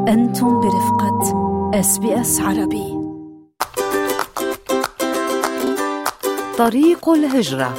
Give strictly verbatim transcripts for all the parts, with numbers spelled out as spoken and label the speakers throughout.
Speaker 1: أنتم برفقة إس بي إس عربي. طريق الهجرة.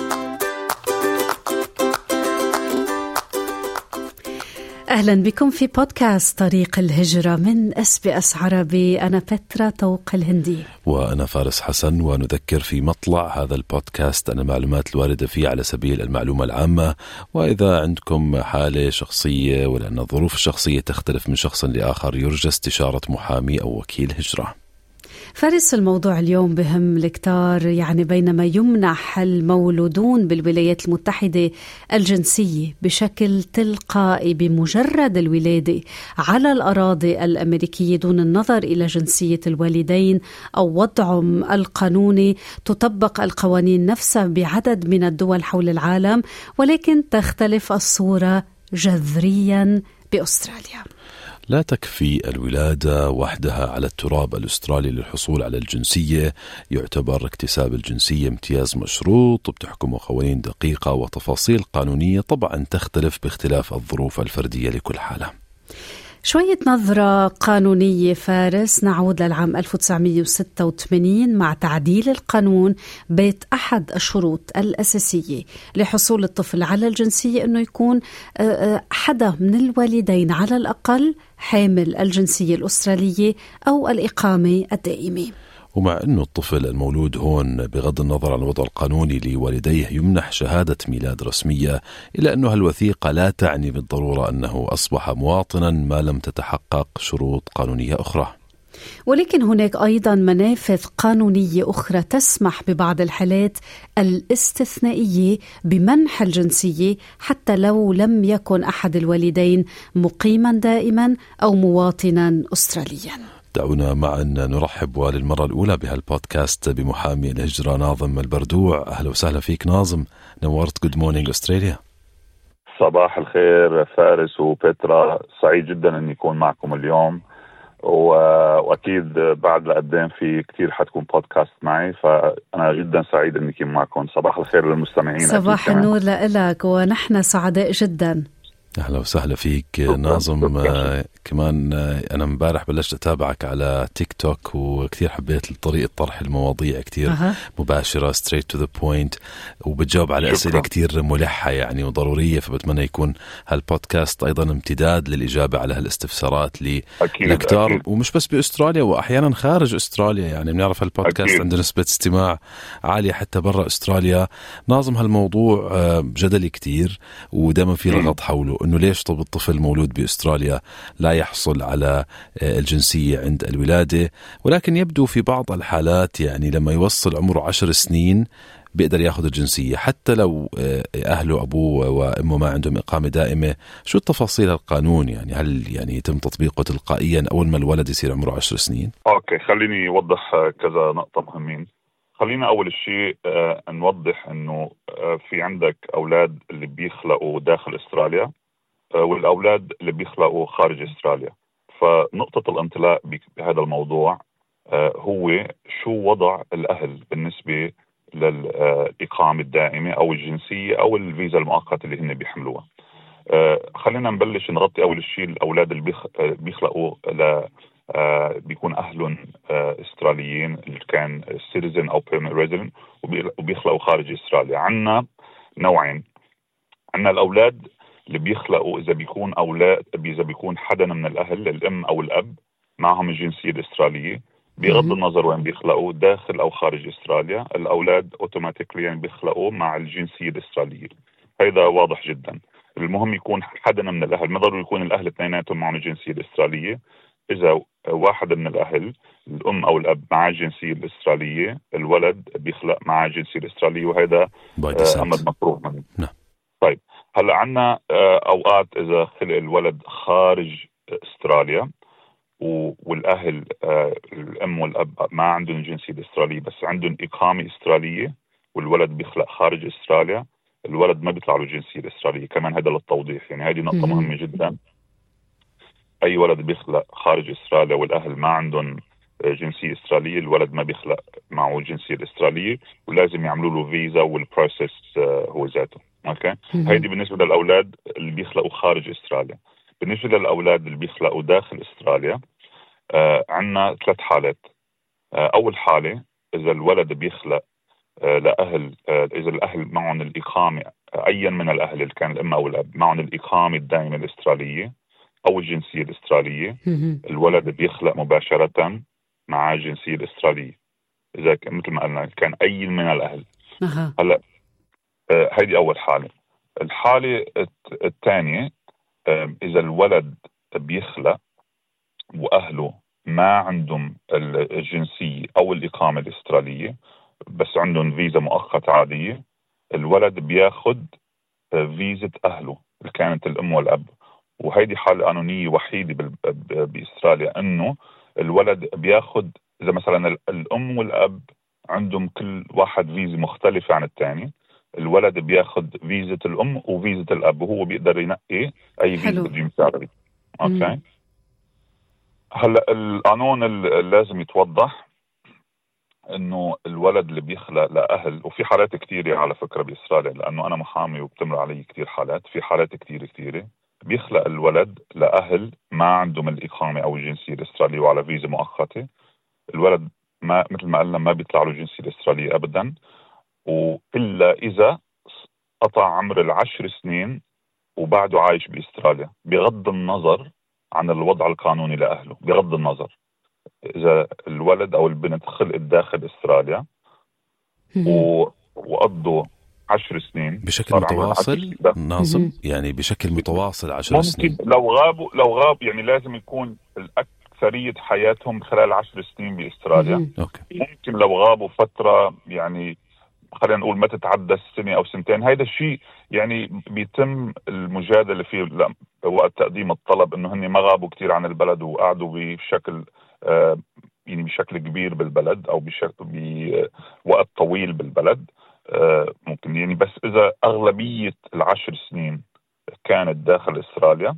Speaker 1: أهلا بكم في بودكاست طريق الهجرة من إس بي إس عربي. أنا بترا طوق الهندي
Speaker 2: وأنا فارس حسن. ونذكر في مطلع هذا البودكاست أن المعلومات الواردة فيه على سبيل المعلومة العامة، وإذا عندكم حالة شخصية ولأن الظروف الشخصية تختلف من شخص لآخر يرجى استشارة محامي أو وكيل هجرة.
Speaker 1: فارس، الموضوع اليوم بهم الكتار. يعني بينما يمنح المولودون بالولايات المتحدة الجنسية بشكل تلقائي بمجرد الولادة على الأراضي الأمريكية دون النظر إلى جنسية الوالدين أو وضعهم القانوني، تطبق القوانين نفسها بعدد من الدول حول العالم، ولكن تختلف الصورة جذريا بأستراليا.
Speaker 2: لا تكفي الولادة وحدها على التراب الأسترالي للحصول على الجنسية. يعتبر اكتساب الجنسية امتياز مشروط، وبتحكمه قوانين دقيقة وتفاصيل قانونية طبعا تختلف باختلاف الظروف الفردية لكل حالة.
Speaker 1: شوية نظرة قانونية فارس. نعود للعام ألف وتسعمئة وستة وثمانين مع تعديل القانون. بيت أحد الشروط الأساسية لحصول الطفل على الجنسية أنه يكون حدا من الوالدين على الأقل حامل الجنسية الأسترالية أو الإقامة الدائمة.
Speaker 2: ومع أنه الطفل المولود هون بغض النظر عن الوضع القانوني لوالديه يمنح شهادة ميلاد رسمية، إلا أنه هالوثيقة لا تعني بالضرورة أنه أصبح مواطنا ما لم تتحقق شروط قانونية أخرى.
Speaker 1: ولكن هناك أيضا منافذ قانونية أخرى تسمح ببعض الحالات الاستثنائية بمنح الجنسية حتى لو لم يكن أحد الوالدين مقيما دائما أو مواطنا أستراليا.
Speaker 2: دعونا معا نرحب وللمرة الأولى بهالبودكاست بمحامي الهجرة ناظم البردوع. أهلا وسهلا فيك ناظم، نورت Good Morning أستراليا.
Speaker 3: صباح الخير فارس وبترا، سعيد جدا أن يكون معكم اليوم، وأكيد بعد لقدام في كتير حتكون بودكاست معي، فأنا جدا سعيد أن يكون معكم. صباح الخير للمستمعين.
Speaker 1: صباح النور لك، ونحن سعداء جدا.
Speaker 2: أهلا وسهلا فيك ناظم. آه كمان آه أنا مبارح بلشت أتابعك على تيك توك، وكثير حبيت طريقة طرح المواضيع كثير أه. مباشرة straight to the point، وبتجاوب على أسئلة كثير ملحة يعني وضرورية، فبتمنى يكون هالبودكاست أيضا امتداد للإجابة على هالاستفسارات للكتار، ومش بس بأستراليا وأحيانا خارج أستراليا. يعني بنعرف هالبودكاست أكيد عنده نسبة استماع عالية حتى برا أستراليا. ناظم، هالموضوع آه جدلي كثير ودائما في رغط حوله، إنه ليش طب الطفل مولود بأستراليا لا يحصل على الجنسية عند الولادة، ولكن يبدو في بعض الحالات يعني لما يوصل عمره عشر سنين بيقدر ياخذ الجنسية حتى لو أهله أبوه وأمه ما عندهم إقامة دائمة. شو التفاصيل القانون؟ يعني هل يعني يتم تطبيقه تلقائيا أول ما الولد يصير عمره عشر سنين؟
Speaker 3: أوكي، خليني أوضح كذا نقطة مهمين. خلينا أول شيء آه نوضح إنه آه في عندك أولاد اللي بيخلقوا داخل أستراليا والأولاد اللي بيخلقوا خارج أستراليا. فنقطة الانطلاق بهذا الموضوع هو شو وضع الأهل بالنسبة للإقامة الدائمة أو الجنسية أو الفيزا المؤقتة اللي هن بيحملوها. خلينا نبلش نغطي أول شيء الأولاد اللي بيخلقوا ل بيكون أهلهم أستراليين اللي كان citizen أو permanent resident وبيخلقوا خارج أستراليا. عنا نوعين. عنا الأولاد اللي بيخلقوا إذا بيكون أولاد إذا بيكون حدا من الأهل الأم أو الأب معهم الجنسية الأسترالية، بغض النظر وين بيخلقوا داخل أو خارج أستراليا، الأولاد أوتوماتيكليا يعني بيخلقوا مع الجنسية الأسترالية. هذا واضح جدا. المهم يكون حدا من الأهل، ما ضروري يكون الأهل اثنيناتهم معهم الجنسية الأسترالية. إذا واحد من الأهل الأم أو الأب مع الجنسية الأسترالية، الولد بيخلق مع الجنسية الأسترالية، وهذا أمر مفروغ منه.
Speaker 2: نعم.
Speaker 3: طيب هلا عنا أوقات إذا خلق الولد خارج أستراليا والأهل الأم والأب ما عندهم الجنسية الأسترالية بس عندهم إقامة أسترالية، والولد بيخلق خارج أستراليا، الولد ما بيطلع له الجنسية الأسترالية. كمان هذا للتوضيح، يعني هذه نقطة مهمة جدا. أي ولد بيخلق خارج أستراليا والأهل ما عندهم جنسية أسترالية، الولد ما بيخلق معه الجنسية الأسترالية، ولازم يعملوا له فيزا والبروسيس هو ذاته. اوكي، هيدي بالنسبه للاولاد اللي بيخلقوا خارج استراليا. بالنسبة للأولاد اللي بيخلقوا داخل أستراليا آه عندنا ثلاث حالات. آه أول حالة إذا الولد بيخلق آه لأهل آه إذا الأهل معهم الإقامة آه أيا من الأهل اللي كان الأم أو الأب معهم الإقامة الدائمة الأسترالية أو الجنسية الأسترالية، الولد بيخلق مباشرة مع الجنسية الأسترالية إذا كان مثل ما قلنا كان أي من الأهل.
Speaker 1: أه.
Speaker 3: هلا آه هيدي أول حالة. الحالة الثانية آه إذا الولد بيخلق وأهله ما عندهم الجنسية أو الإقامة الأسترالية بس عندهم فيزا مؤقتة عادية، الولد بياخد فيزا أهله اللي كانت الأم والأب. وهيدي حالة قانونية وحيدة بأستراليا إنه الولد بياخد إذا مثلا الأم والأب عندهم كل واحد فيزا مختلفة عن الثاني، الولد بياخد فيزا الأم وفيزا الأب وهو بيقدر ينقي أي فيزا بده يمسافر. أوكي. هلا القانون اللي لازم يتوضح انه الولد اللي بيخلق لاهل، وفي حالات كثيره على فكره باسرائيل لانه انا محامي وبتمر علي كثير حالات، في حالات كثير كثيره بيخلق الولد لاهل ما عندهم الاقامه او الجنسيه الاسرائيليه وعلى فيزا مؤقته، الولد ما مثل ما قلنا ما بيطلع له الجنسيه الاسرائيليه ابدا، والا اذا قطع عمر العشر سنين وبعده عايش باستراليا بغض النظر عن الوضع القانوني لأهله، بغض النظر إذا الولد أو البنت خلقت داخل أستراليا و... وقضوا عشر سنين
Speaker 2: بشكل متواصل ناظم، يعني بشكل متواصل عشر
Speaker 3: ممكن
Speaker 2: سنين.
Speaker 3: لو غابوا لو غاب يعني لازم يكون الأكثرية حياتهم خلال عشر سنين بأستراليا.
Speaker 2: أوكي.
Speaker 3: ممكن لو غابوا فترة يعني خلينا نقول ما تتعدى السنة أو سنتين، هذا الشيء يعني بيتم المجادلة فيه وقت تقديم الطلب إنه هني ما غابوا كتير عن البلد وقعدوا بشكل آه يعني بشكل كبير بالبلد أو بشكل بوقت طويل بالبلد آه ممكن يعني، بس إذا أغلبية العشر سنين كانت داخل أستراليا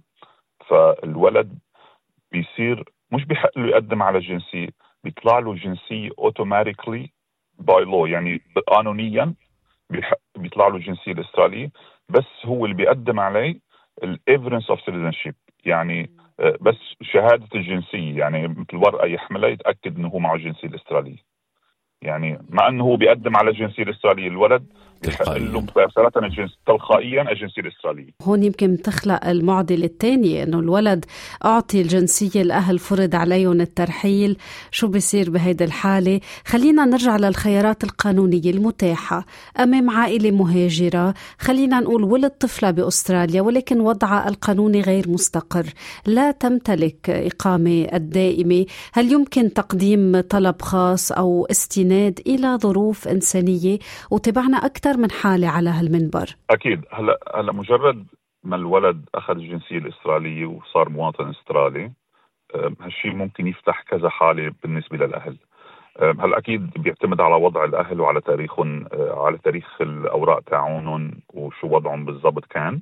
Speaker 3: فالولد بيصير مش بيحق له يقدم على الجنسية، بيطلع له جنسية automatically باي لو، يعني قانونيا بيطلع له الجنسيه الاستراليه، بس هو اللي بيقدم عليه الايفيدنس اوف سيتيزنشيب، يعني بس شهاده الجنسيه، يعني مثل ورقه يحملها يتاكد انه هو معه الجنسيه الاستراليه. يعني مع انه هو بيقدم على الجنسيه الاستراليه الولد
Speaker 2: تلقائيا
Speaker 3: مباشره الجنس تلقائيا الجنسيه الاستراليه.
Speaker 1: هون يمكن تخلق المعضله الثانيه انه الولد اعطي الجنسيه الاهل فرض عليهم الترحيل، شو بيصير بهيدي الحاله؟ خلينا نرجع للخيارات القانونيه المتاحه امام عائله مهاجره، خلينا نقول ولد طفله باستراليا ولكن وضعها القانوني غير مستقر، لا تمتلك اقامه الدائمه، هل يمكن تقديم طلب خاص او استناد الى ظروف انسانيه؟ وتبعنا اكثر من حالة على هالمنبر.
Speaker 3: أكيد. هلا هلا مجرد ما الولد أخذ الجنسية الإسرائيلية وصار مواطن إسترالي، هالشيء ممكن يفتح كذا حالة بالنسبة للأهل. هلا أكيد بيعتمد على وضع الأهل وعلى تاريخهم، على تاريخ الأوراق تاعونهم وشو وضعهم بالضبط كان.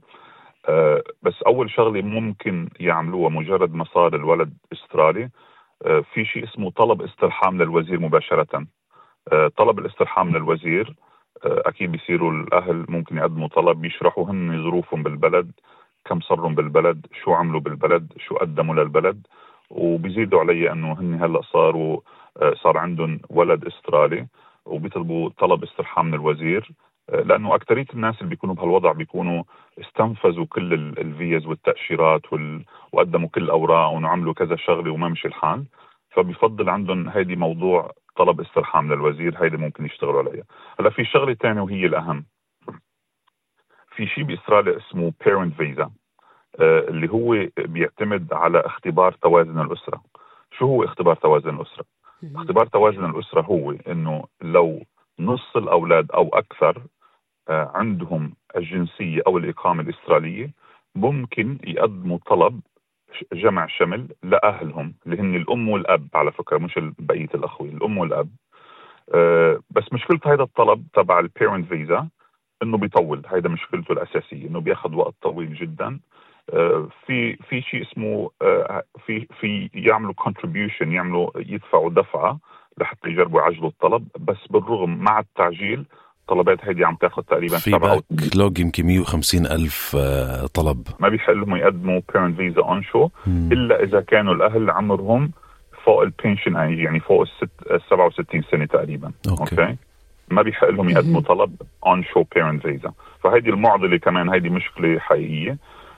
Speaker 3: بس أول شغلة ممكن يعملوها مجرد ما صار الولد إسترالي، في شيء اسمه طلب استرحام للوزير مباشرة. طلب الاسترحام للوزير أكيد بيصيروا الأهل ممكن يقدموا طلب، بيشرحوا هن ظروفهم بالبلد، كم صاروا بالبلد، شو عملوا بالبلد، شو قدموا للبلد، وبيزيدوا علي أنه هن هلأ صاروا صار عندهم ولد استرالي وبيطلبوا طلب استرحام من الوزير، لأنه أكترية الناس اللي بيكونوا بهالوضع بيكونوا استنفذوا كل الفيز والتأشيرات وال... وقدموا كل الأوراق وعملوا كذا شغلة وما مشي الحال، فبيفضل عندهم هيدي موضوع طلب استرحام للوزير، هيدي ممكن يشتغلوا عليها. هلا في شغلة تانية وهي الأهم، في شيء بإسرائيل اسمه parent visa آه اللي هو بيعتمد على اختبار توازن الأسرة. شو هو اختبار توازن الأسرة؟ اختبار توازن الأسرة هو إنه لو نص الأولاد أو أكثر آه عندهم الجنسية أو الإقامة الإسرائيلية ممكن يقدموا طلب جمع شمل لأهلهم اللي هن الأم والأب، على فكرة مش بقية الأخوة، الأم والأب. أه بس مشكلة هذا الطلب تبع البيرنت فيزا إنه بيطول، هذا مشكلته الأساسية إنه بياخد وقت طويل جدا. أه في في شيء اسمه أه في في يعملوا contribution، يعملوا يدفعوا دفعة لحتى يجربوا يعجلوا الطلب، بس بالرغم مع التعجيل الطلبات هيدي عم تاخد تقريبا
Speaker 2: في باك لوج يمكن مية وخمسين ألف طلب.
Speaker 3: ما بيحق لهم يقدموا parent visa on show إلا إذا كانوا الأهل عمرهم فوق البنشن ايج، يعني فوق الست سبعة وستين سنة تقريبا.
Speaker 2: أوكي.
Speaker 3: أوكي. ما بيحق لهم يقدموا طلب on show parent visa. فهيدي المعضلة كمان، هيدي مشكلة حقيقية.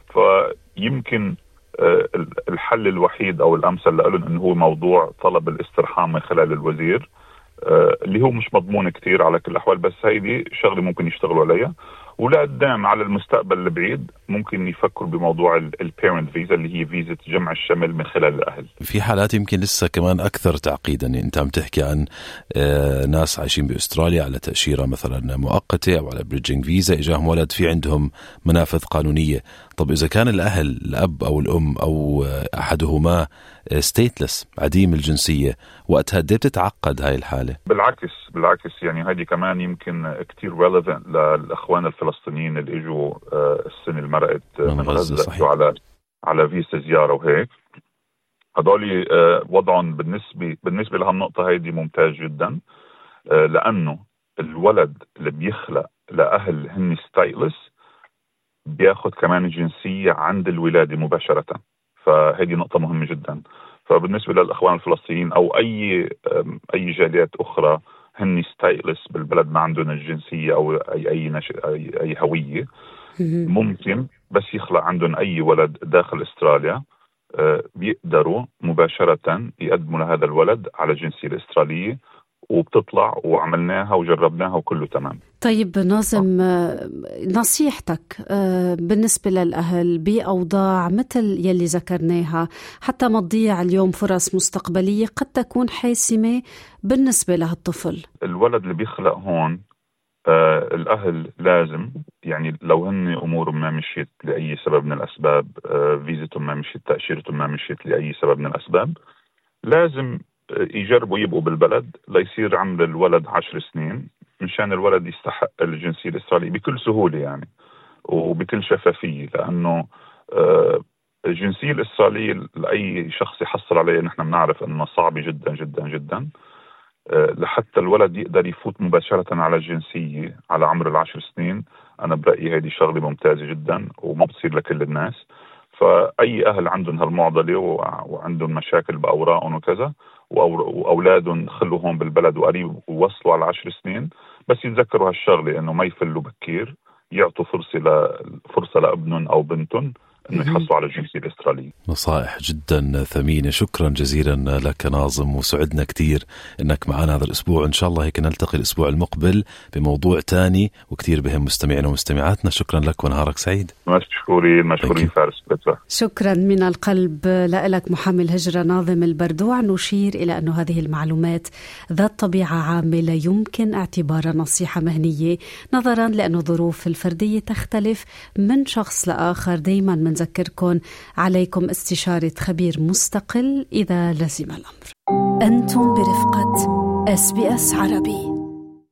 Speaker 3: فيمكن الحل الوحيد أو الأمثل لهم إنه هو موضوع طلب الاسترحام من خلال الوزير، اللي هو مش مضمون كتير على كل الأحوال، بس هيدي شغلة ممكن يشتغلوا عليها. ولقدام على المستقبل البعيد ممكن يفكروا بموضوع البيرنت فيزا اللي هي فيزا جمع الشمل من خلال الأهل.
Speaker 2: في حالات يمكن لسه كمان أكثر تعقيدا، يعني أنت عم تحكي عن ناس عايشين بأستراليا على تأشيرة مثلا مؤقتة أو على بريدجينج فيزا، إجاهم ولد في عندهم منافذ قانونية. طب إذا كان الأهل الأب أو الأم أو أحدهما ستيتلس عديم الجنسية، وقتها قد بتتعقد هاي الحالة؟
Speaker 3: بالعكس بالعكس يعني هذه كمان يمكن كتير relevant للأخوان الفلسطينيين اللي اجوا السنة اللي مرقت من غزة على على فيزا زيارة وهيك. هذول وضعهم بالنسبة بالنسبة لهالنقطة هيدي ممتاز جدا، لأنه الولد اللي بيخلق لأهل هن ستايلس بياخد كمان الجنسية عند الولادة مباشرة. فهذه نقطة مهمة جدا. فبالنسبة للأخوان الفلسطينيين أو أي أي جاليات أخرى هن ستايلس بالبلد ما عندهم الجنسية أو أي أي, نش... أي أي هوية، ممكن بس يخلق عندهم أي ولد داخل أستراليا بيقدروا مباشرة يقدموا لهذا الولد على الجنسية الأسترالية، وبتطلع وعملناها وجربناها وكله تمام.
Speaker 1: طيب ناظم، نصيحتك بالنسبة للأهل بأوضاع مثل يلي ذكرناها حتى ما تضيع اليوم فرص مستقبلية قد تكون حاسمة بالنسبة لهالطفل؟
Speaker 3: الولد اللي بيخلق هون آه الأهل لازم يعني لو هن أمورهم ما مشيت لأي سبب من الأسباب، آه فيزتهم ما مشيت، تأشيرتهم ما مشيت لأي سبب من الأسباب، لازم يجربوا يبقوا بالبلد ليصير عمر الولد عشر سنين مشان الولد يستحق الجنسية الإسرائيلية بكل سهولة يعني وبكل شفافية. لأنه الجنسية الإسرائيلية لأي شخص يحصل عليها نحن بنعرف أنه صعبة جدا جدا جدا. لحتى الولد يقدر يفوت مباشرة على الجنسية على عمر العشر سنين، أنا برأيي هذه شغلة ممتازة جدا وما بتصير لكل الناس. فأي أهل عندهم هالمعضلة وعندهم مشاكل بأوراقهم وكذا وأولادهم خلوا هون بالبلد وقريب ووصلوا على عشر سنين، بس يتذكروا هالشغلة إنه ما يفلوا بكير، يعطوا فرصة فرصة لابنهم أو بنتهم إنه يحصلوا على الجنسية الإسرائيلية.
Speaker 2: نصائح جدا ثمينة، شكرا جزيلا لك ناظم، وسعدنا كتير إنك معنا هذا الأسبوع. إن شاء الله هيك نلتقي الأسبوع المقبل بموضوع تاني وكتير بهم مستمعين ومستمعاتنا. شكرا لك ونهارك سعيد.
Speaker 3: مشكورين مشكورين فارس.
Speaker 1: شكرا من القلب لك محامي الهجرة ناظم البردوع. نشير إلى أن هذه المعلومات ذات طبيعة عامة لا يمكن اعتبارها نصيحة مهنية، نظرا لأن الظروف الفردية تختلف من شخص لآخر. دايما منذكركم عليكم استشارة خبير مستقل إذا لزم الأمر. أنتم برفقة إس بي إس عربي.